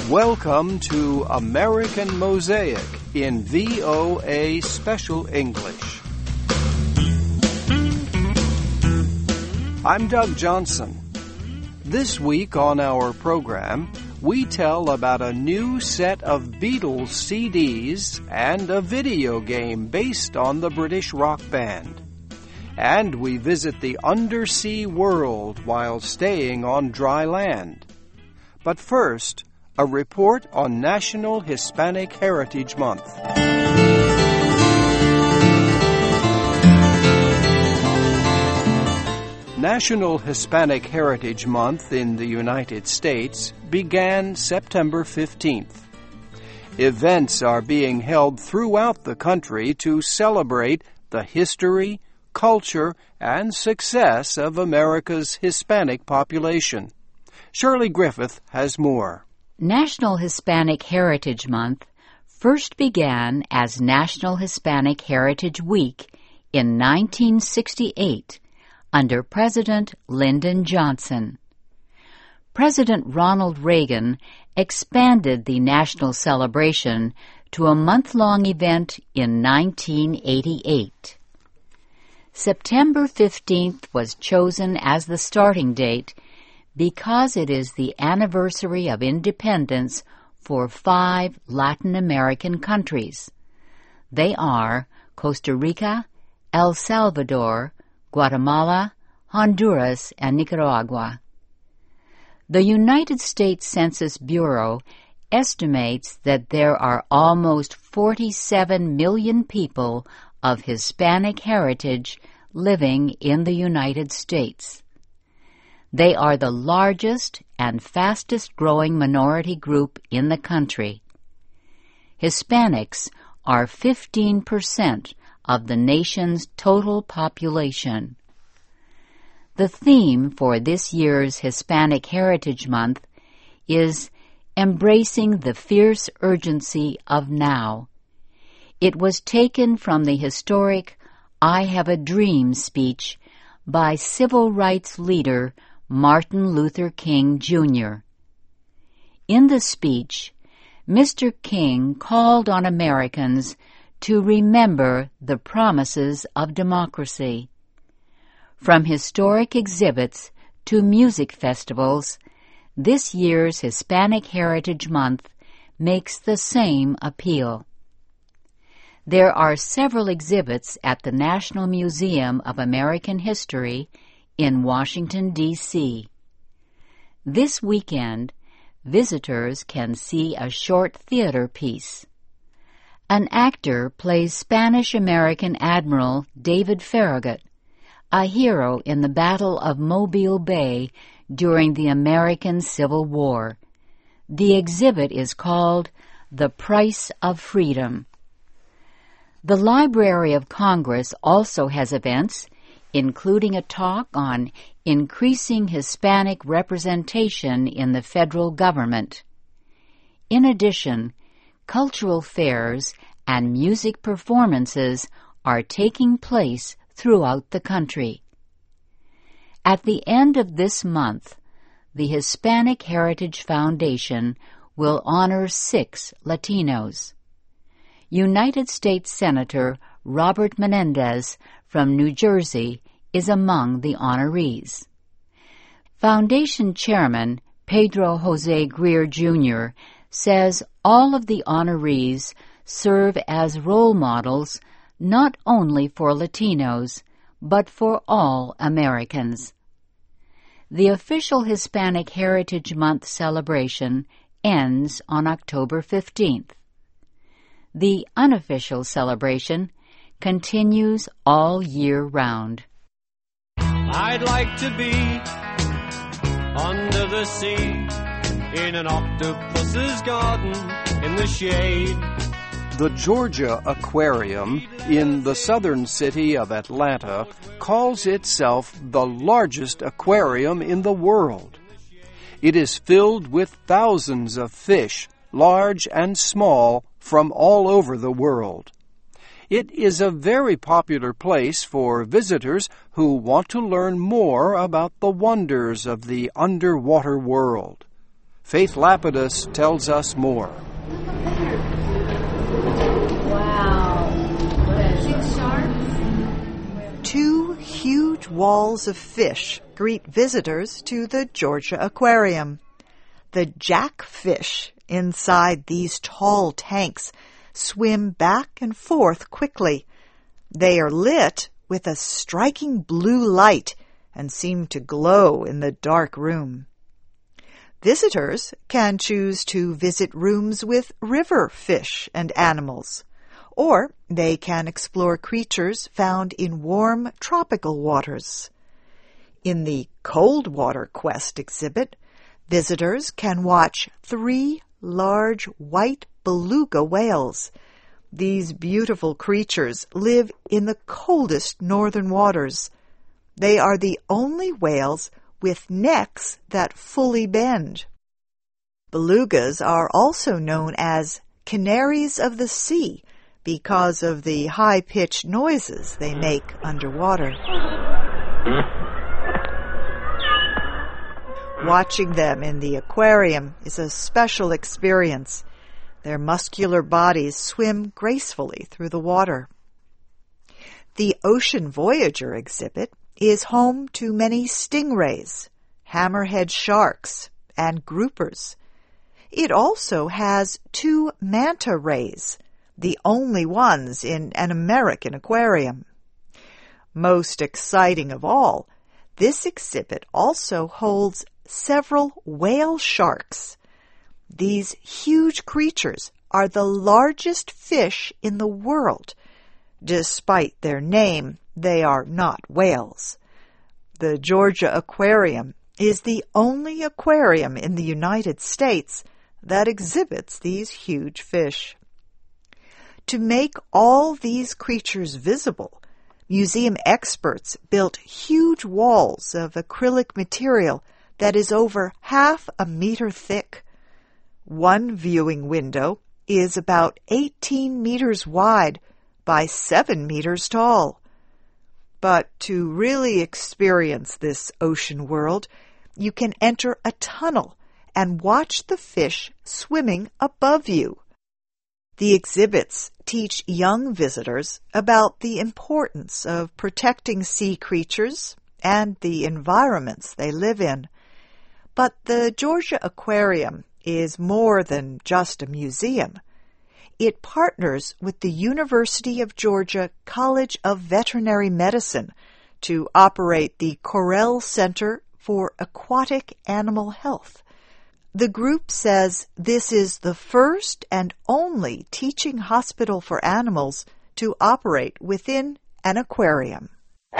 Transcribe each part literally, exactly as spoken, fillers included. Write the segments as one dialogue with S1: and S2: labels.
S1: Welcome to American Mosaic in V O A Special English. I'm Doug Johnson. This week on our program, we tell about a new set of Beatles C Ds and a video game based on the British rock band. And we visit the undersea world while staying on dry land. But first, a report on National Hispanic Heritage Month. National Hispanic Heritage Month in the United States began September fifteenth. Events are being held throughout the country to celebrate the history, culture, and success of America's Hispanic population. Shirley Griffith has more.
S2: National Hispanic Heritage Month first began as National Hispanic Heritage Week in nineteen sixty-eight under President Lyndon Johnson. President Ronald Reagan expanded the national celebration to a month-long event in nineteen eighty-eight. September fifteenth was chosen as the starting date because it is the anniversary of independence for five Latin American countries. They are Costa Rica, El Salvador, Guatemala, Honduras, and Nicaragua. The United States Census Bureau estimates that there are almost forty-seven million people of Hispanic heritage living in the United States. They are the largest and fastest-growing minority group in the country. Hispanics are fifteen percent of the nation's total population. The theme for this year's Hispanic Heritage Month is Embracing the Fierce Urgency of Now. It was taken from the historic I Have a Dream speech by civil rights leader Martin Luther King, Junior In the speech, Mister King called on Americans to remember the promises of democracy. From historic exhibits to music festivals, this year's Hispanic Heritage Month makes the same appeal. There are several exhibits at the National Museum of American History in Washington, D C This weekend, visitors can see a short theater piece. An actor plays Spanish-American Admiral David Farragut, a hero in the Battle of Mobile Bay during the American Civil War. The exhibit is called The Price of Freedom. The Library of Congress also has events, including a talk on increasing Hispanic representation in the federal government. In addition, cultural fairs and music performances are taking place throughout the country. At the end of this month, the Hispanic Heritage Foundation will honor six Latinos. United States Senator Robert Menendez from New Jersey is among the honorees. Foundation Chairman Pedro Jose Greer, Junior says all of the honorees serve as role models not only for Latinos, but for all Americans. The official Hispanic Heritage Month celebration ends on October fifteenth. The unofficial celebration continues all year round.
S3: I'd like to be under the sea in an octopus's garden in the shade.
S1: The Georgia Aquarium in the southern city of Atlanta calls itself the largest aquarium in the world. It is filled with thousands of fish, large and small, from all over the world. It is a very popular place for visitors who want to learn more about the wonders of the underwater world. Faith Lapidus tells us more.
S4: Wow. Six sharks?
S5: Two huge walls of fish greet visitors to the Georgia Aquarium. The jackfish inside these tall tanks swim back and forth quickly. They are lit with a striking blue light and seem to glow in the dark room. Visitors can choose to visit rooms with river fish and animals, or they can explore creatures found in warm tropical waters. In the Cold Water Quest exhibit, visitors can watch three large white beluga whales. These beautiful creatures live in the coldest northern waters. They are the only whales with necks that fully bend. Belugas are also known as canaries of the sea because of the high-pitched noises they make underwater. Watching them in the aquarium is a special experience. Their muscular bodies swim gracefully through the water. The Ocean Voyager exhibit is home to many stingrays, hammerhead sharks, and groupers. It also has two manta rays, the only ones in an American aquarium. Most exciting of all, this exhibit also holds several whale sharks. These huge creatures are the largest fish in the world. Despite their name, they are not whales. The Georgia Aquarium is the only aquarium in the United States that exhibits these huge fish. To make all these creatures visible, museum experts built huge walls of acrylic material that is over half a meter thick. One viewing window is about eighteen meters wide by seven meters tall. But to really experience this ocean world, you can enter a tunnel and watch the fish swimming above you. The exhibits teach young visitors about the importance of protecting sea creatures and the environments they live in. But the Georgia Aquarium is more than just a museum. It partners with the University of Georgia College of Veterinary Medicine to operate the Correll Center for Aquatic Animal Health. The group says this is the first and only teaching hospital for animals to operate within an aquarium.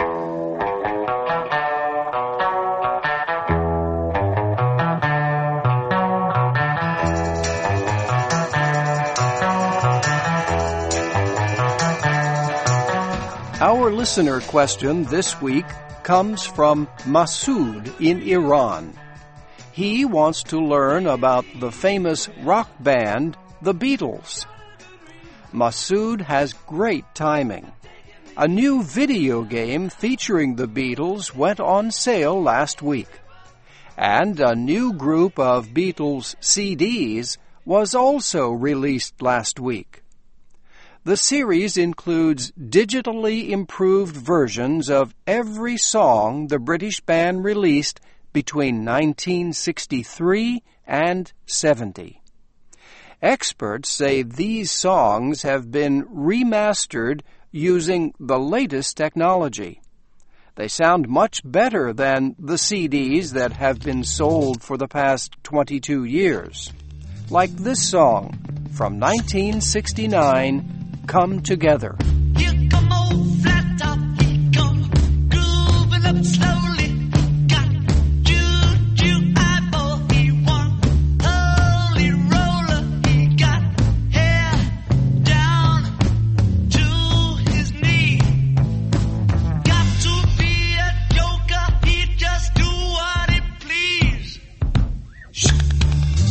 S1: Our listener question this week comes from Masood in Iran. He wants to learn about the famous rock band, the Beatles. Masood has great timing. A new video game featuring the Beatles went on sale last week, and a new group of Beatles C Ds was also released last week. The series includes digitally improved versions of every song the British band released between nineteen sixty-three and seventy. Experts say these songs have been remastered using the latest technology. They sound much better than the C Ds that have been sold for the past twenty-two years. Like this song from nineteen sixty-nine, Come Together.
S6: Here come old flat top, he come grooving up slowly. Got juju eyeball, he one holy roller. He got hair down to his knee. Got to be a joker, he just do what he please. Shh.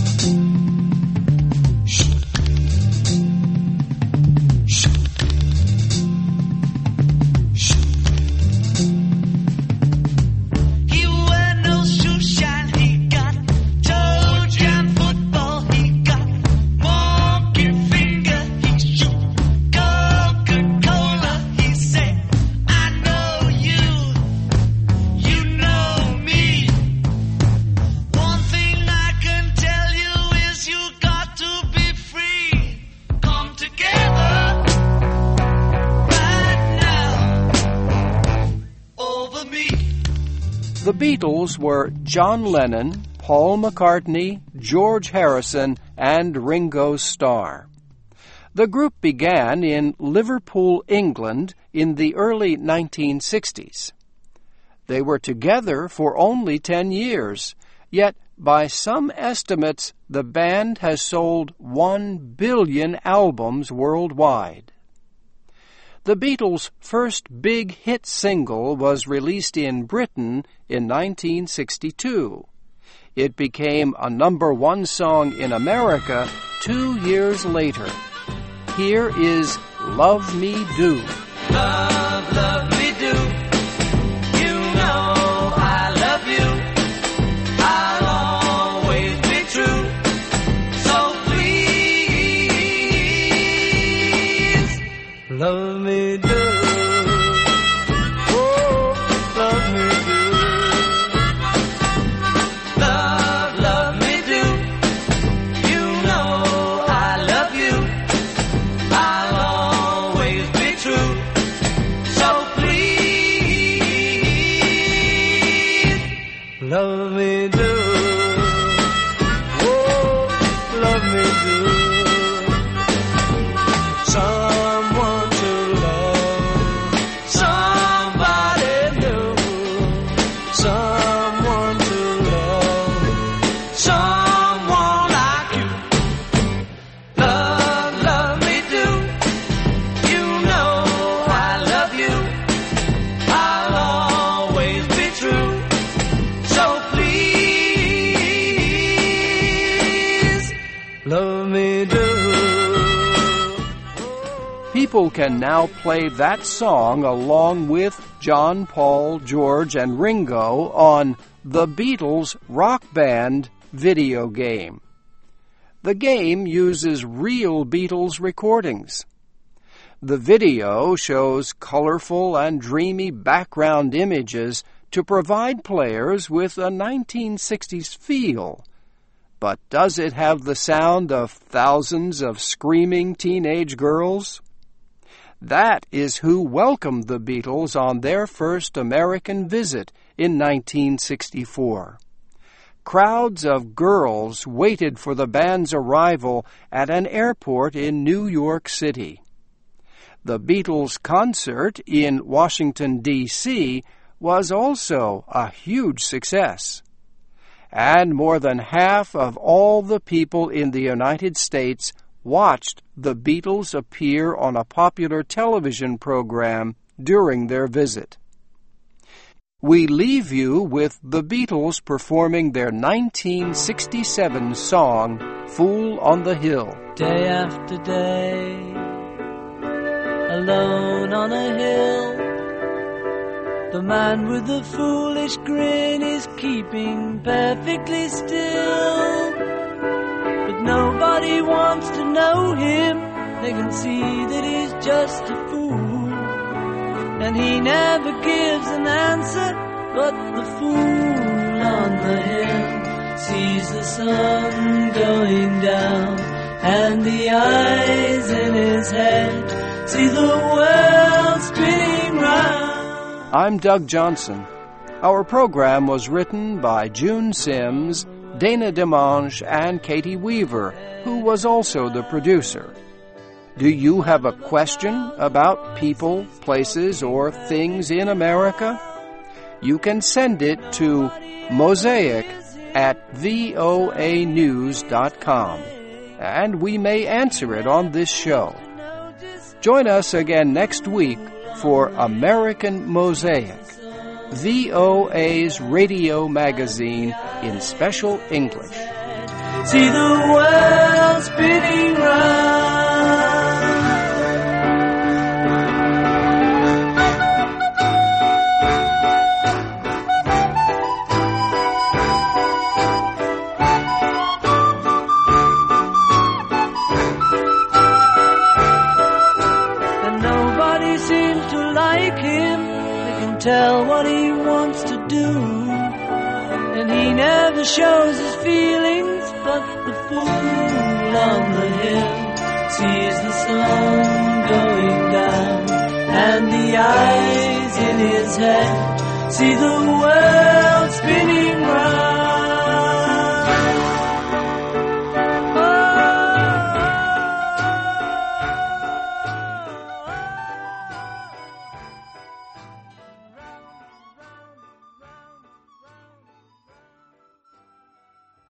S6: Shh.
S1: Beatles were John Lennon, Paul McCartney, George Harrison, and Ringo Starr. The group began in Liverpool, England, in the early nineteen sixties. They were together for only ten years, yet by some estimates the band has sold one billion albums worldwide. The Beatles' first big hit single was released in Britain in nineteen sixty-two. It became a number one song in America two years later. Here is Love Me Do.
S6: Love, love me do. You know I love you. I'll always be true. So please, love me do. Oh, love me do. Love, love me do. You know I love you. I'll always be true. So please, love me do. Oh, love me do. Someone to love, somebody new. Someone to love, someone like you. Love, love me do. You know I love you. I'll always be true. So please, love me do.
S1: People can now play that song along with John, Paul, George, and Ringo on the Beatles Rock Band video game. The game uses real Beatles recordings. The video shows colorful and dreamy background images to provide players with a nineteen sixties feel. But does it have the sound of thousands of screaming teenage girls? That is who welcomed the Beatles on their first American visit in nineteen sixty-four. Crowds of girls waited for the band's arrival at an airport in New York City. The Beatles' concert in Washington, D C was also a huge success. And more than half of all the people in the United States watched the Beatles appear on a popular television program during their visit. We leave you with the Beatles performing their nineteen sixty-seven song, Fool on the Hill.
S6: Day after day, alone on a hill, the man with the foolish grin is keeping perfectly still. But nobody wants to know him. They can see that he's just a fool, and he never gives an answer. But the fool on the hill sees the sun going down, and the eyes in his head see the world spinning round.
S1: I'm Doug Johnson. Our program was written by June Sims, Dana DeMange, and Katie Weaver, who was also the producer. Do you have a question about people, places, or things in America? You can send it to mosaic at voa news dot com, and we may answer it on this show. Join us again next week for American Mosaic, V O A's radio magazine in special English.
S6: See the world spinning round. And nobody seems to like him. They can tell what he wants to do, and he never shows his feelings. But the fool on the hill sees the sun going down, and the eyes in his head see the world
S3: spinning